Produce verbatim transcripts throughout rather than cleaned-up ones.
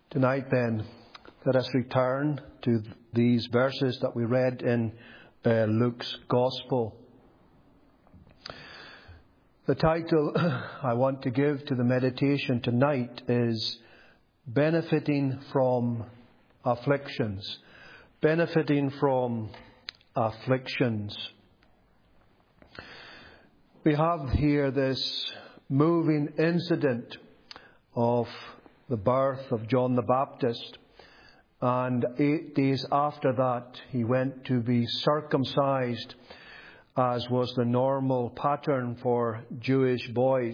Tonight then, let us return to these verses that we read in uh, Luke's Gospel. The title I want to give to the meditation tonight is Benefiting from Afflictions. Benefiting from Afflictions. We have here this moving incident of the birth of John the Baptist, and eight days after that he went to be circumcised, as was the normal pattern for Jewish boys.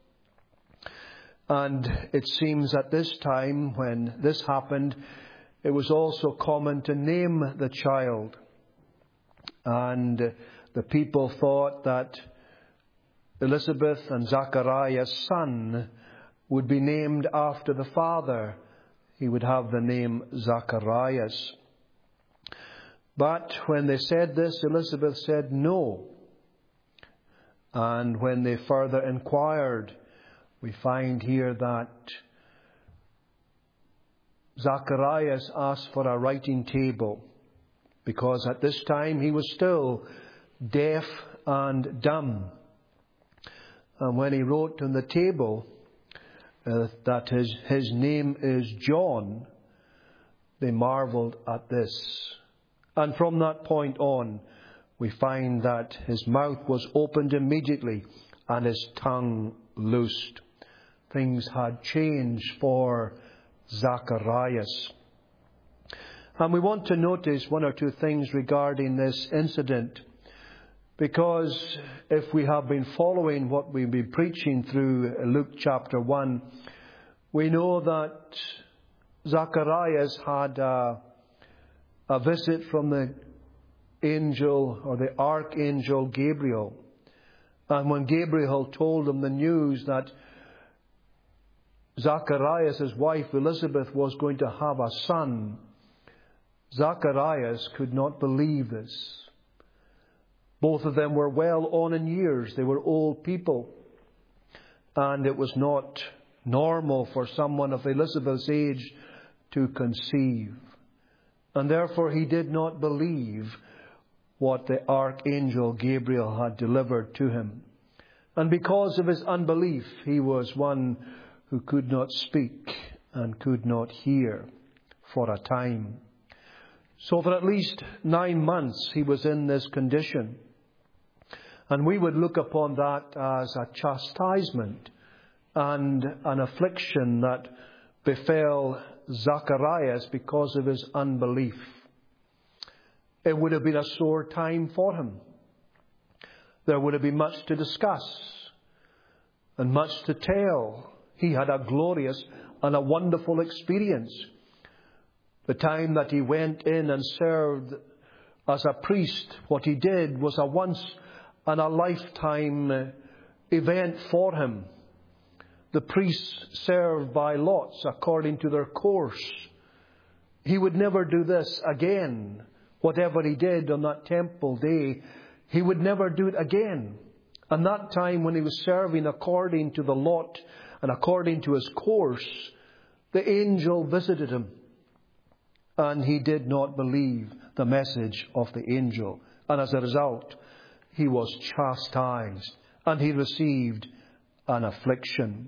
And it seems at this time when this happened, it was also common to name the child, and the people thought that Elizabeth and Zachariah's son would be named after the father. He would have the name Zacharias. But when they said this, Elizabeth said no. And when they further inquired, we find here that Zacharias asked for a writing table, because at this time he was still deaf and dumb. And when he wrote on the table uh, that his, his name is John, they marveled at this. And from that point on, we find that his mouth was opened immediately and his tongue loosed. Things had changed for Zacharias. And we want to notice one or two things regarding this incident, because if we have been following what we've been preaching through Luke chapter one, we know that Zacharias had a, a visit from the angel or the archangel Gabriel. And when Gabriel told him the news that Zacharias' wife Elizabeth was going to have a son, Zacharias could not believe this. Both of them were well on in years. They were old people. And it was not normal for someone of Elizabeth's age to conceive. And therefore he did not believe what the archangel Gabriel had delivered to him. And because of his unbelief, he was one who could not speak and could not hear for a time. So for at least nine months he was in this condition. And we would look upon that as a chastisement and an affliction that befell Zacharias because of his unbelief. It would have been a sore time for him. There would have been much to discuss and much to tell. He had a glorious and a wonderful experience. The time that he went in and served as a priest, what he did was a once and a lifetime event for him. The priests served by lots according to their course. He would never do this again. Whatever he did on that temple day, he would never do it again. And that time when he was serving according to the lot and according to his course, the angel visited him. And he did not believe the message of the angel. And as a result, he was chastised and he received an affliction.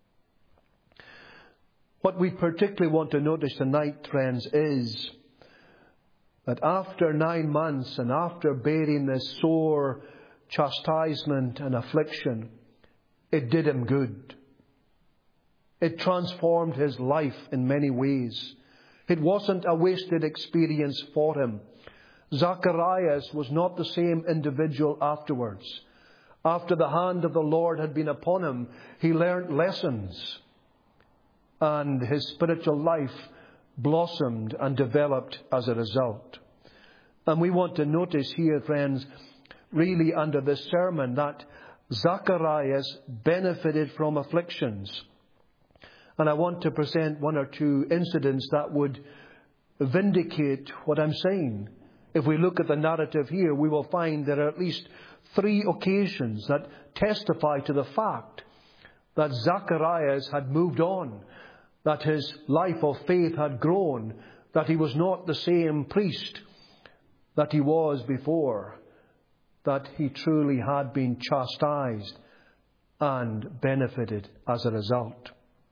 What we particularly want to notice tonight, friends, is that after nine months and after bearing this sore chastisement and affliction, it did him good. It transformed his life in many ways. It wasn't a wasted experience for him. Zacharias was not the same individual afterwards. After the hand of the Lord had been upon him, he learnt lessons. And his spiritual life blossomed and developed as a result. And we want to notice here, friends, really under this sermon, that Zacharias benefited from afflictions. And I want to present one or two incidents that would vindicate what I'm saying. If we look at the narrative here, we will find there are at least three occasions that testify to the fact that Zacharias had moved on that his life of faith had grown, that he was not the same priest that he was before, that he truly had been chastised and benefited as a result.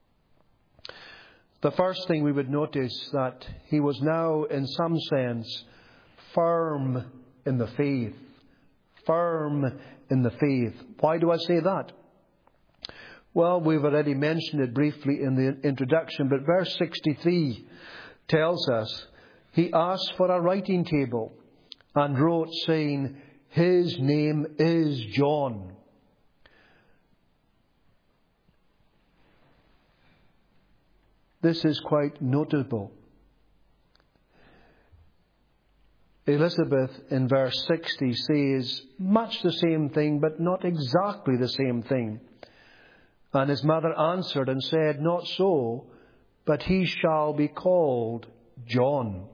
The first thing we would notice that he was now, in some sense, firm in the faith. Firm in the faith. Why do I say that? Well, we've already mentioned it briefly in the introduction, but verse sixty-three tells us, he asked for a writing table and wrote, saying, his name is John. This is quite notable. Elizabeth in verse sixty says much the same thing, but not exactly the same thing. And his mother answered and said, not so, but he shall be called John.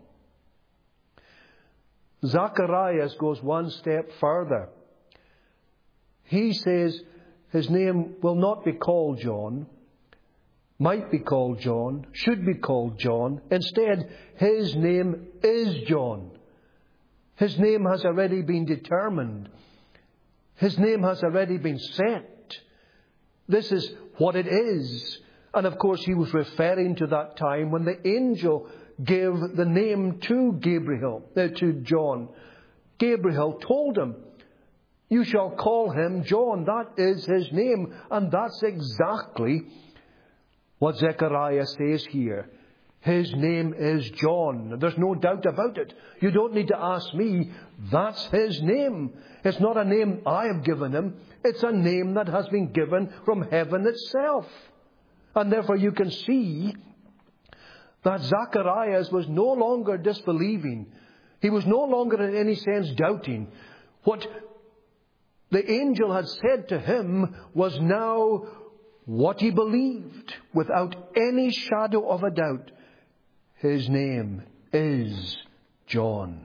Zacharias goes one step further. He says his name will not be called John, might be called John, should be called John. Instead, his name is John. His name has already been determined. His name has already been set. This is what it is. And of course, he was referring to that time when the angel gave the name to Gabriel, uh, to John. Gabriel told him, you shall call him John. That is his name. And that's exactly what Zechariah says here. His name is John. There's no doubt about it. You don't need to ask me. That's his name. It's not a name I have given him. It's a name that has been given from heaven itself. And therefore you can see that Zacharias was no longer disbelieving. He was no longer in any sense doubting. What the angel had said to him was now what he believed without any shadow of a doubt. His name is John.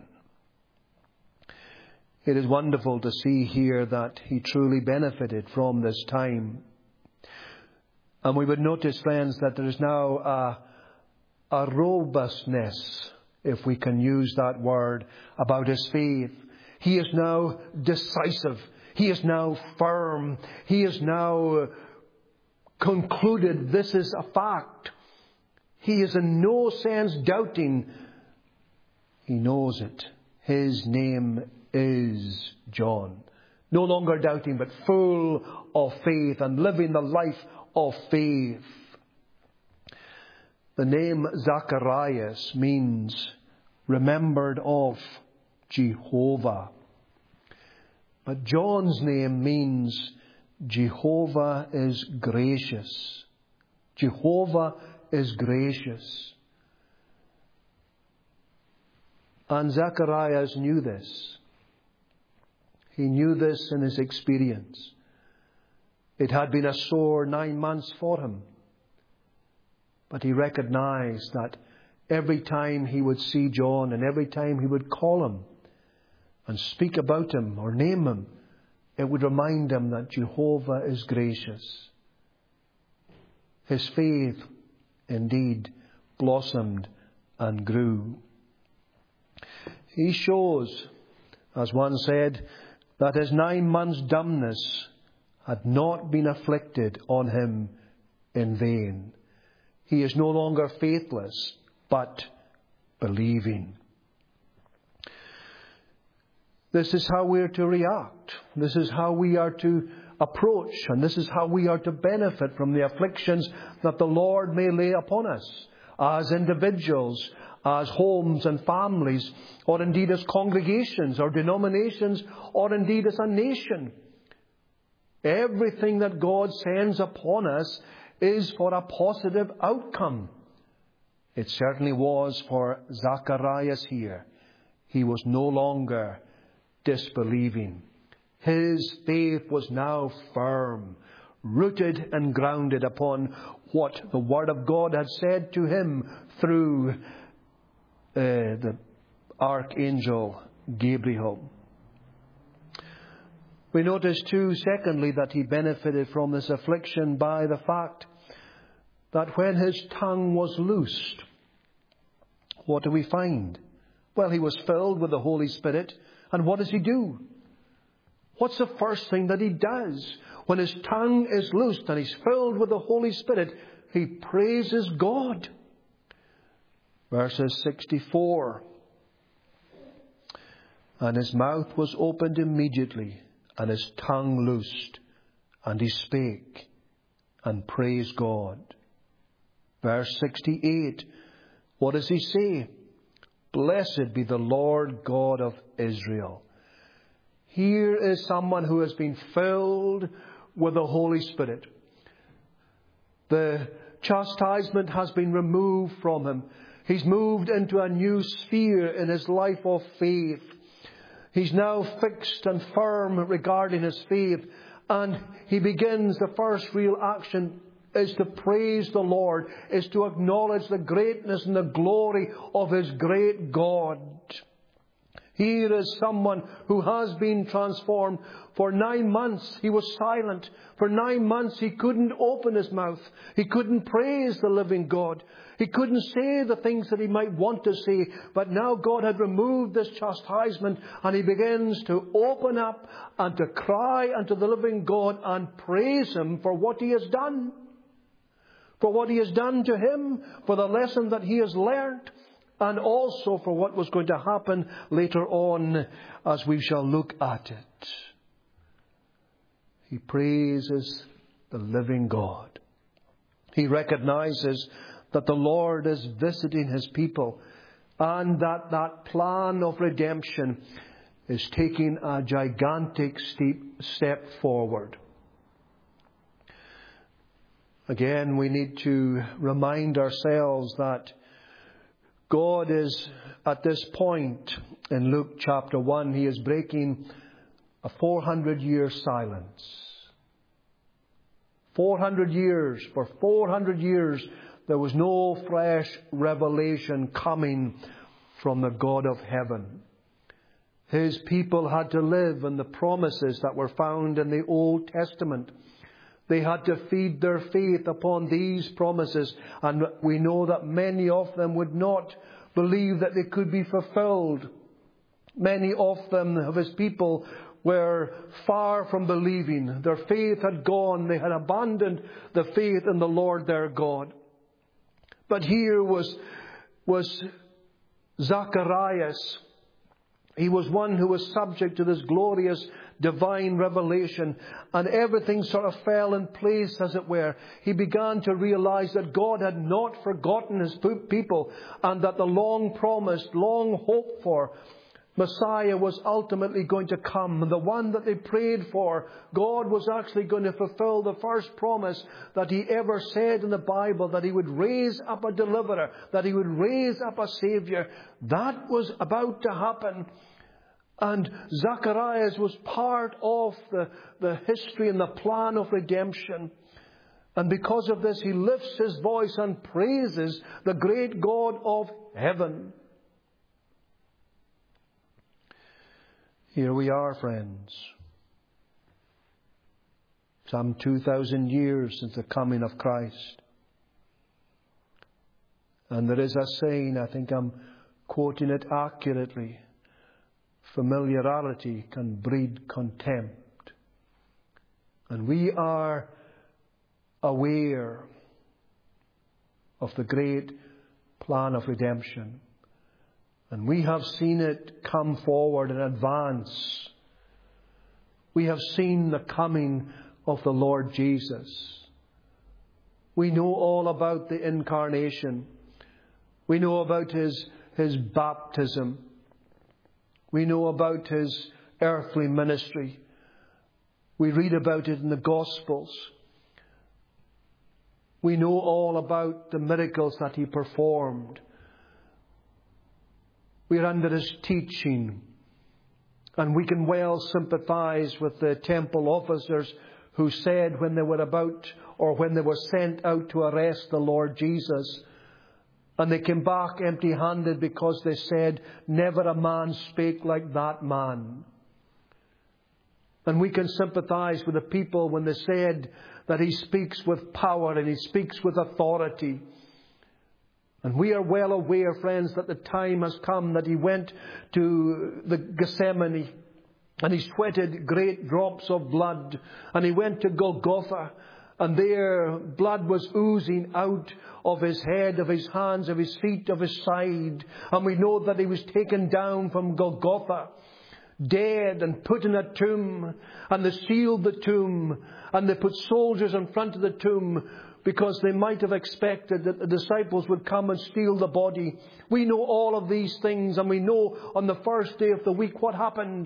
It is wonderful to see here that he truly benefited from this time. And we would notice, friends, that there is now a, a robustness, if we can use that word, about his faith. He is now decisive. He is now firm. He is now concluded this is a fact. He is in no sense doubting. He knows it. His name is John. No longer doubting, but full of faith and living the life of faith. The name Zacharias means remembered of Jehovah. But John's name means Jehovah is gracious. Jehovah is gracious. And Zacharias knew this. He knew this in his experience. It had been a sore nine months for him. But he recognized that every time he would see John and every time he would call him and speak about him or name him, it would remind him that Jehovah is gracious. His faith indeed blossomed and grew. He shows, as one said, that his nine months' dumbness had not been afflicted on him in vain. He is no longer faithless, but believing. This is how we are to react. This is how we are to approach. And this is how we are to benefit from the afflictions that the Lord may lay upon us as individuals, as homes and families, or indeed as congregations or denominations, or indeed as a nation. Everything that God sends upon us is for a positive outcome. It certainly was for Zacharias here. He was no longer disbelieving. His faith was now firm, rooted and grounded upon what the Word of God had said to him through uh, the Archangel Gabriel. We notice too, secondly, that he benefited from this affliction by the fact that when his tongue was loosed, what do we find? Well, he was filled with the Holy Spirit. And what does he do? What's the first thing that he does? When his tongue is loosed and he's filled with the Holy Spirit, he praises God. Verses sixty-four. And his mouth was opened immediately, and his tongue loosed, and he spake and praised God. Verse sixty-eight. What does he say? Blessed be the Lord God of Israel. Here is someone who has been filled with the Holy Spirit. The chastisement has been removed from him. He's moved into a new sphere in his life of faith. He's now fixed and firm regarding his faith. And he begins, the first real action is to praise the Lord, is to acknowledge the greatness and the glory of his great God. Here is someone who has been transformed. For nine months he was silent. For nine months he couldn't open his mouth. He couldn't praise the living God. He couldn't say the things that he might want to say. But now God had removed this chastisement, and he begins to open up and to cry unto the living God and praise him for what he has done. For what he has done to him, for the lesson that he has learnt, and also for what was going to happen later on as we shall look at it. He praises the living God. He recognizes that the Lord is visiting his people, and that that plan of redemption is taking a gigantic steep step forward. Again, we need to remind ourselves that God is, at this point in Luke chapter one, he is breaking a four hundred year silence. four hundred years, for four hundred years, there was no fresh revelation coming from the God of heaven. His people had to live in the promises that were found in the Old Testament. They had to feed their faith upon these promises, and we know that many of them would not believe that they could be fulfilled. Many of them, of his people, were far from believing. Their faith had gone. They had abandoned the faith in the Lord their God. But here was, was Zacharias. He was one who was subject to this glorious divine revelation, and everything sort of fell in place, as it were. He began to realize that God had not forgotten his people, and that the long promised, long hoped for Messiah was ultimately going to come. The one that they prayed for, God was actually going to fulfill the first promise that he ever said in the Bible, that he would raise up a deliverer, that he would raise up a Savior. That was about to happen. And Zacharias was part of the, the history and the plan of redemption. And because of this, he lifts his voice and praises the great God of heaven. Here we are, friends. Some two thousand years since the coming of Christ. And there is a saying, I think I'm quoting it accurately: familiarity can breed contempt. And we are aware of the great plan of redemption. And we have seen it come forward in advance. We have seen the coming of the Lord Jesus. We know all about the incarnation. We know about his, his baptism. We know about his earthly ministry. We read about it in the Gospels. We know all about the miracles that he performed. We are under his teaching. And we can well sympathize with the temple officers who said when they were about, or when they were sent out to arrest the Lord Jesus, and they came back empty-handed because they said, "Never a man spake like that man." And we can sympathize with the people when they said that He speaks with power and He speaks with authority. And we are well aware, friends, that the time has come that He went to the Gethsemane and He sweated great drops of blood, and He went to Golgotha, and there blood was oozing out of His head, of His hands, of His feet, of His side. And we know that He was taken down from Golgotha, dead, and put in a tomb. And they sealed the tomb, and they put soldiers in front of the tomb, because they might have expected that the disciples would come and steal the body. We know all of these things, and we know on the first day of the week what happened.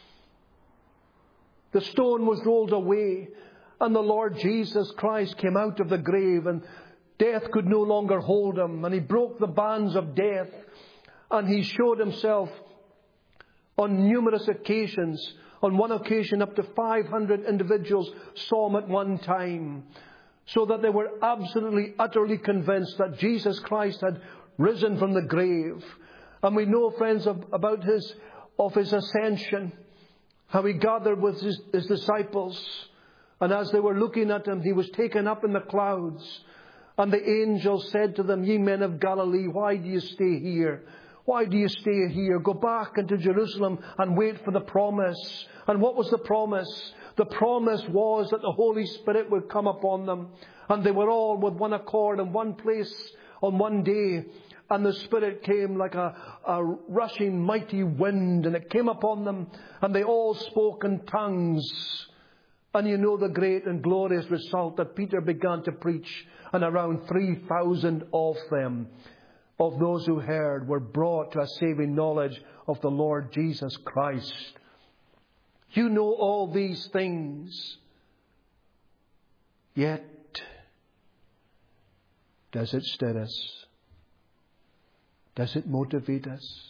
The stone was rolled away, and the Lord Jesus Christ came out of the grave, and death could no longer hold Him, and He broke the bands of death, and He showed Himself on numerous occasions. On one occasion, up to five hundred individuals saw Him at one time, so that they were absolutely, utterly convinced that Jesus Christ had risen from the grave. And we know, friends, of, about his, of His ascension, how He gathered with His, his disciples. And as they were looking at Him, He was taken up in the clouds. And the angel said to them, "Ye men of Galilee, why do you stay here? Why do you stay here? Go back into Jerusalem and wait for the promise." And what was the promise? The promise was that the Holy Spirit would come upon them. And they were all with one accord in one place on one day. And the Spirit came like a, a rushing mighty wind, and it came upon them, and they all spoke in tongues. And you know the great and glorious result, that Peter began to preach, and around three thousand of them, of those who heard, were brought to a saving knowledge of the Lord Jesus Christ. You know all these things. Yet, does it stir us? Does it motivate us?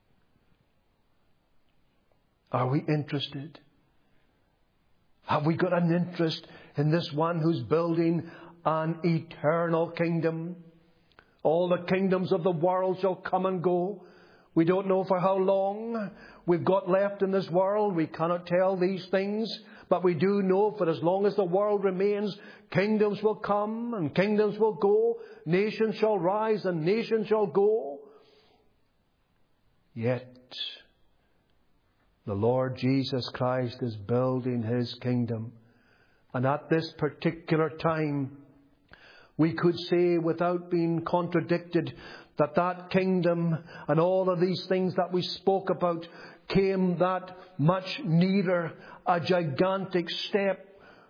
Are we interested? Have we got an interest in this one who's building an eternal kingdom? All the kingdoms of the world shall come and go. We don't know for how long we've got left in this world. We cannot tell these things. But we do know, for as long as the world remains, kingdoms will come and kingdoms will go. Nations shall rise and nations shall go. Yet, the Lord Jesus Christ is building His kingdom. And at this particular time, we could say without being contradicted that that kingdom and all of these things that we spoke about came that much nearer. A gigantic step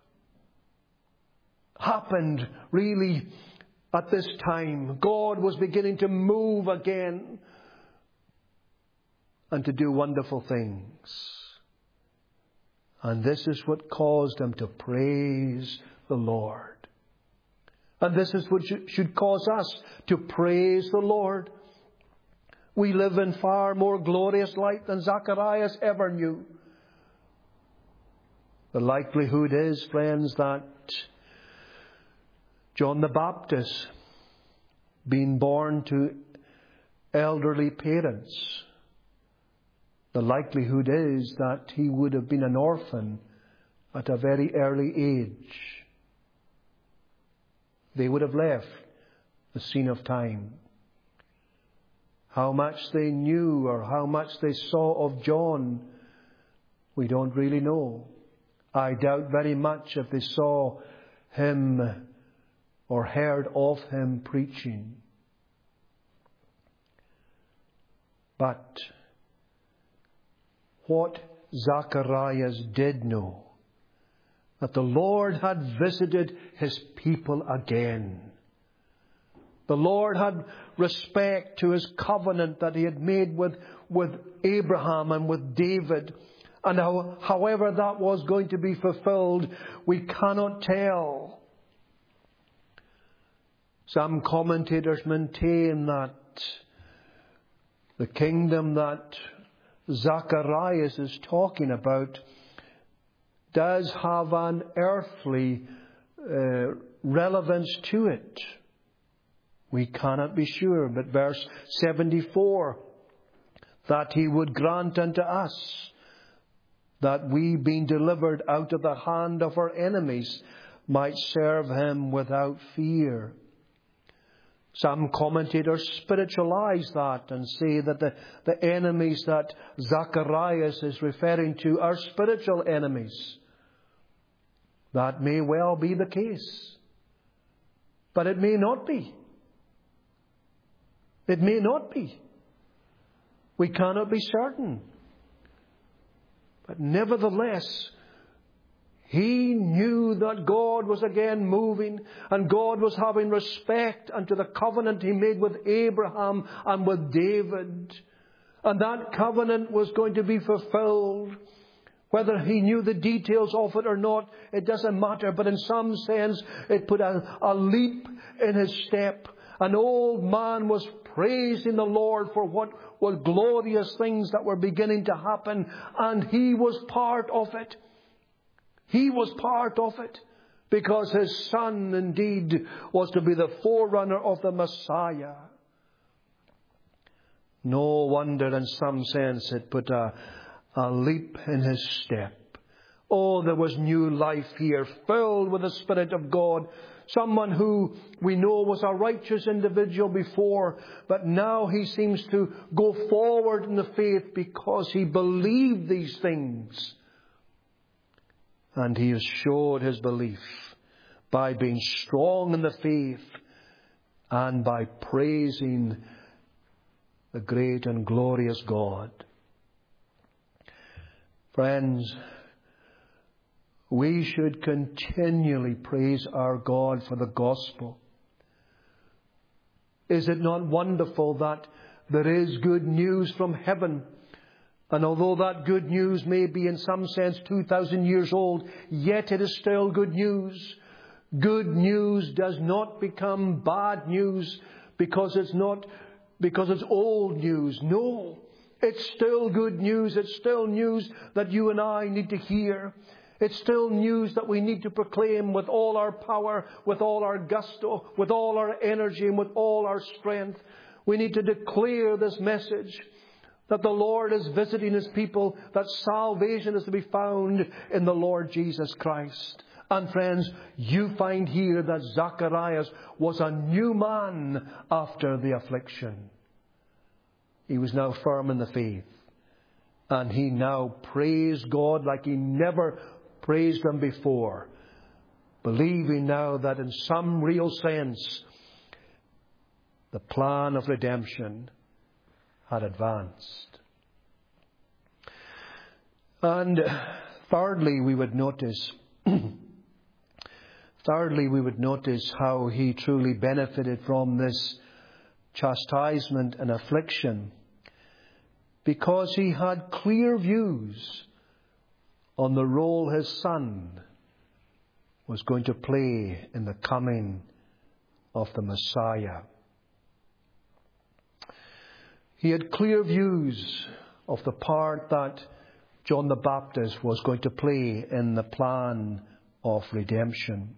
happened really at this time. God was beginning to move again and to do wonderful things. And this is what caused Him to praise the Lord. And this is what should cause us to praise the Lord. We live in far more glorious light than Zacharias ever knew. The likelihood is, friends, that John the Baptist, being born to elderly parents, the likelihood is that he would have been an orphan at a very early age. They would have left the scene of time. How much they knew or how much they saw of John, we don't really know. I doubt very much if they saw him or heard of him preaching. But what Zacharias did know, that the Lord had visited His people again. The Lord had respect to His covenant that He had made with, with Abraham and with David. And how, however that was going to be fulfilled, we cannot tell. Some commentators maintain that the kingdom that Zacharias is talking about does have an earthly uh, relevance to it. We cannot be sure, but verse seventy-four, that He would grant unto us that we, being delivered out of the hand of our enemies, might serve him without fear. Some commentators spiritualize that and say that the, the enemies that Zacharias is referring to are spiritual enemies. That may well be the case. But it may not be. It may not be. We cannot be certain. But nevertheless, he knew that God was again moving, and God was having respect unto the covenant he made with Abraham and with David. And that covenant was going to be fulfilled. Whether he knew the details of it or not, it doesn't matter. But in some sense, it put a, a leap in his step. An old man was praising the Lord for what were glorious things that were beginning to happen. And he was part of it. He was part of it, because his son indeed was to be the forerunner of the Messiah. No wonder in some sense it put a, a leap in his step. Oh, there was new life here, filled with the Spirit of God. Someone who we know was a righteous individual before, but now he seems to go forward in the faith because he believed these things. And he has showed his belief by being strong in the faith and by praising the great and glorious God. Friends, we should continually praise our God for the gospel. Is it not wonderful that there is good news from heaven? And although that good news may be in some sense two thousand years old, yet it is still good news. Good news does not become bad news because it's not, because it's old news. No, it's still good news. It's still news that you and I need to hear. It's still news that we need to proclaim with all our power, with all our gusto, with all our energy, and with all our strength. We need to declare this message, that the Lord is visiting His people, that salvation is to be found in the Lord Jesus Christ. And friends, you find here that Zacharias was a new man after the affliction. He was now firm in the faith. And he now praised God like he never praised Him before, believing now that in some real sense, the plan of redemption had advanced. And thirdly, we would notice, thirdly, we would notice how he truly benefited from this chastisement and affliction, because he had clear views on the role his son was going to play in the coming of the Messiah. He had clear views of the part that John the Baptist was going to play in the plan of redemption.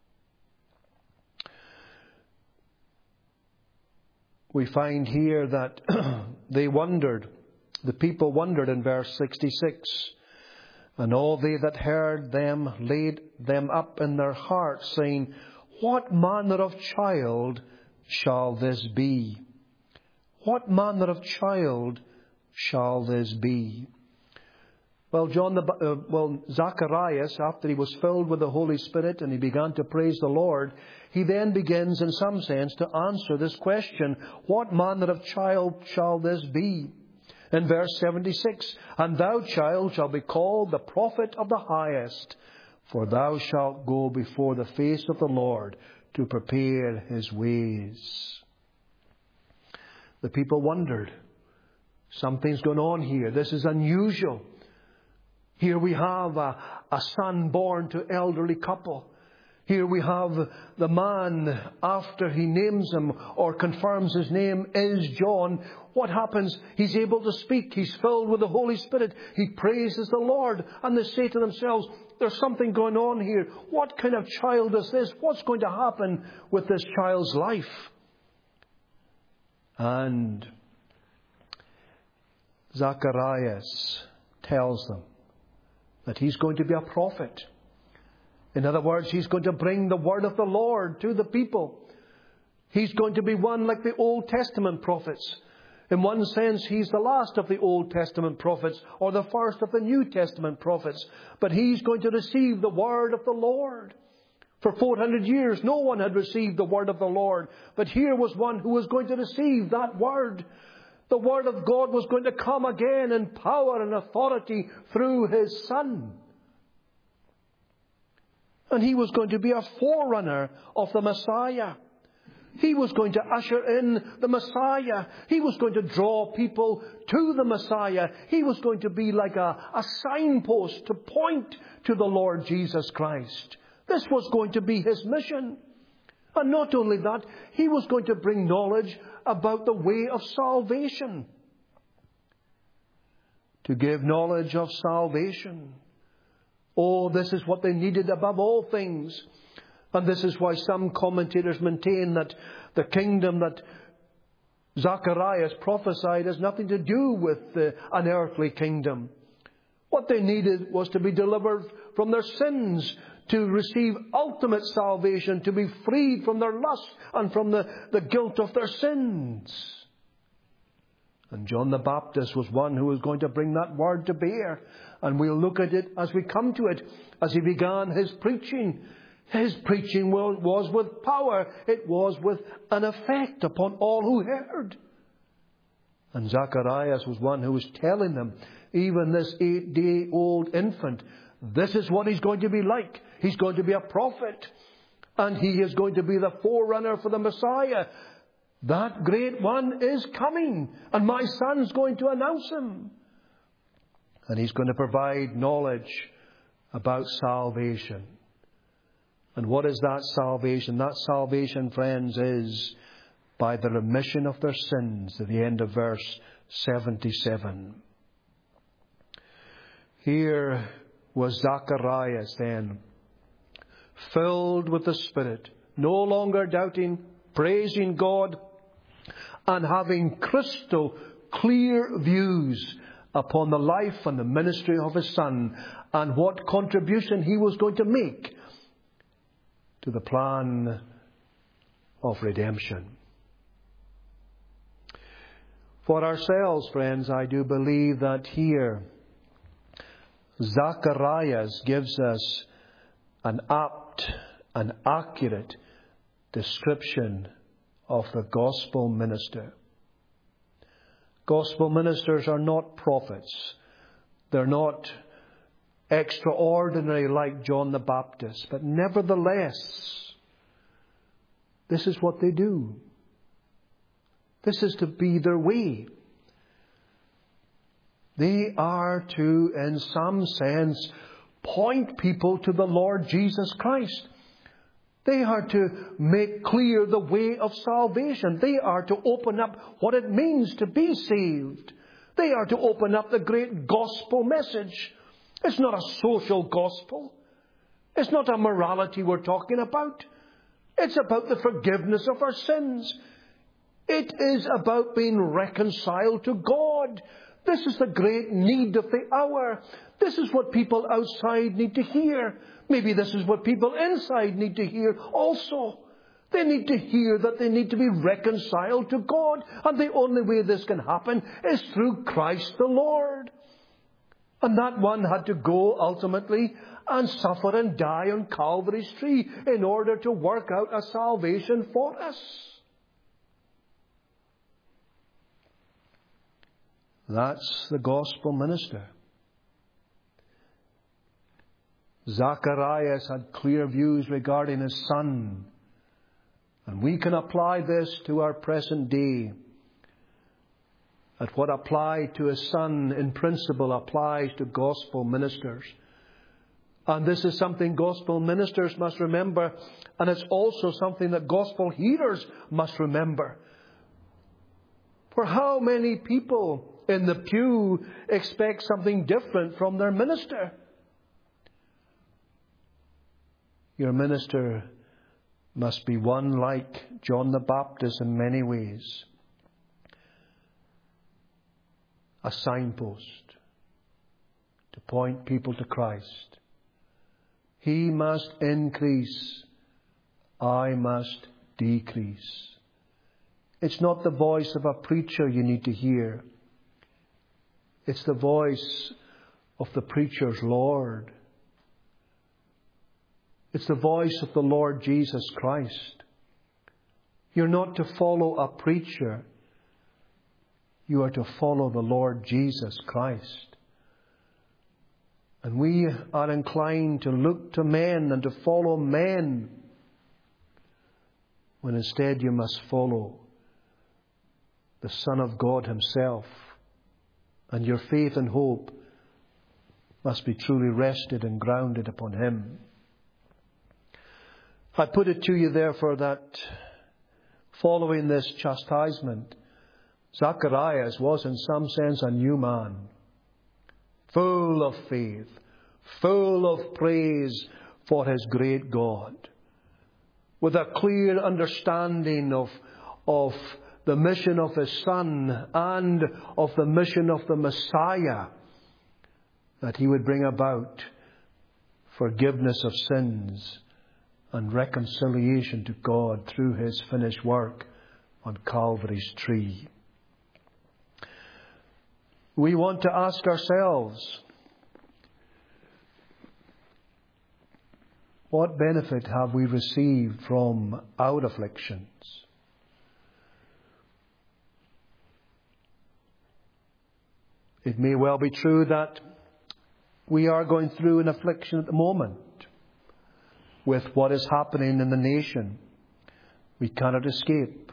We find here that they wondered, the people wondered in verse sixty-six, and all they that heard them laid them up in their hearts, saying, What manner of child shall this be? What manner of child shall this be? Well, John, the, uh, well, Zacharias, after he was filled with the Holy Spirit and he began to praise the Lord, he then begins, in some sense, to answer this question: What manner of child shall this be? In verse seventy-six, And thou, child, shalt be called the prophet of the highest, for thou shalt go before the face of the Lord to prepare His ways. The people wondered, something's going on here. This is unusual. Here we have a, a son born to elderly couple. Here we have the man, after he names him or confirms his name is John. What happens? He's able to speak. He's filled with the Holy Spirit. He praises the Lord. And they say to themselves, there's something going on here. What kind of child is this? What's going to happen with this child's life? And Zacharias tells them that he's going to be a prophet. In other words, He's going to bring the word of the Lord to the people. He's going to be one like the Old Testament prophets. In one sense, He's the last of the Old Testament prophets, or the first of the New Testament prophets. But He's going to receive the word of the Lord. For four hundred years, no one had received the word of the Lord. But here was one who was going to receive that word. The word of God was going to come again in power and authority through His Son. And He was going to be a forerunner of the Messiah. He was going to usher in the Messiah. He was going to draw people to the Messiah. He was going to be like a, a signpost to point to the Lord Jesus Christ. This was going to be His mission. And not only that, He was going to bring knowledge about the way of salvation. To give knowledge of salvation. Oh, this is what they needed above all things. And this is why some commentators maintain that the kingdom that Zacharias prophesied has nothing to do with uh, an earthly kingdom. What they needed was to be delivered from their sins, to receive ultimate salvation, to be freed from their lust and from the, the guilt of their sins. And John the Baptist was one who was going to bring that word to bear. And we'll look at it as we come to it. As he began his preaching, his preaching was with power. It was with an effect upon all who heard. And Zacharias was one who was telling them, even this eight-day-old infant, this is what he's going to be like. He's going to be a prophet. And he is going to be the forerunner for the Messiah. That great one is coming. And my son's going to announce him. And he's going to provide knowledge about salvation. And what is that salvation? That salvation, friends, is by the remission of their sins, at the end of verse seventy-seven. Here was Zacharias then, filled with the Spirit, no longer doubting, praising God, and having crystal clear views upon the life and the ministry of His Son, and what contribution He was going to make to the plan of redemption. For ourselves, friends, I do believe that here Zacharias gives us an apt and accurate description of the gospel minister. Gospel ministers are not prophets. They're not extraordinary like John the Baptist. But nevertheless, this is what they do. This is to be their way. They are to, in some sense, point people to the Lord Jesus Christ. They are to make clear the way of salvation. They are to open up what it means to be saved. They are to open up the great gospel message. It's not a social gospel. It's not a morality we're talking about. It's about the forgiveness of our sins. It is about being reconciled to God. This is the great need of the hour. This is what people outside need to hear. Maybe this is what people inside need to hear also. They need to hear that they need to be reconciled to God. And the only way this can happen is through Christ the Lord. And that one had to go ultimately and suffer and die on Calvary's tree in order to work out a salvation for us. That's the gospel minister. Zacharias had clear views regarding his son. And we can apply this to our present day. That what applied to his son in principle applies to gospel ministers. And this is something gospel ministers must remember. And it's also something that gospel hearers must remember. For how many people in the pew expect something different from their minister? Your minister must be one like John the Baptist in many ways. A signpost to point people to Christ. He must increase, I must decrease. It's not the voice of a preacher you need to hear. It's the voice of the preacher's Lord. It's the voice of the Lord Jesus Christ. You're not to follow a preacher. You are to follow the Lord Jesus Christ. And we are inclined to look to men and to follow men, when instead you must follow the Son of God Himself. And your faith and hope must be truly rested and grounded upon Him. I put it to you, therefore, that following this chastisement, Zacharias was in some sense a new man, full of faith, full of praise for his great God, with a clear understanding of, of the mission of his Son and of the mission of the Messiah, that He would bring about forgiveness of sins and reconciliation to God through His finished work on Calvary's tree. We want to ask ourselves, what benefit have we received from our afflictions? It may well be true that we are going through an affliction at the moment with what is happening in the nation. We cannot escape.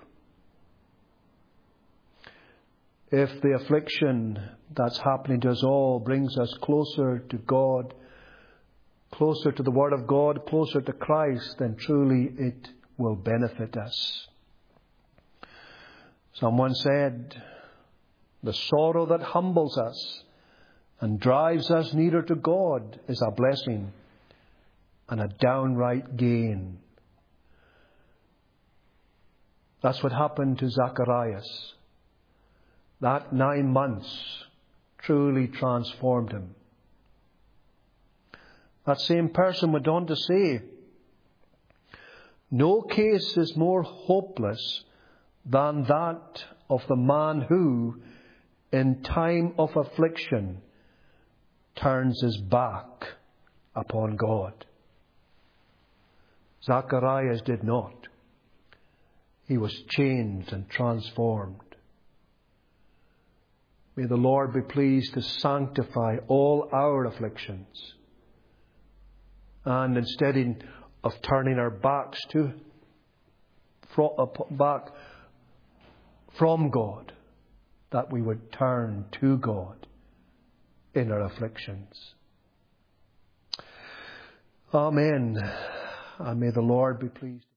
If the affliction that's happening to us all brings us closer to God, closer to the Word of God, closer to Christ, then truly it will benefit us. Someone said, the sorrow that humbles us and drives us nearer to God is a blessing and a downright gain. That's what happened to Zacharias. That nine months truly transformed him. That same person went on to say, no case is more hopeless than that of the man who, in time of affliction, turns his back upon God. Zacharias did not. He was changed and transformed. May the Lord be pleased to sanctify all our afflictions. And instead of turning our backs to back from God, that we would turn to God in our afflictions. Amen. And may the Lord be pleased.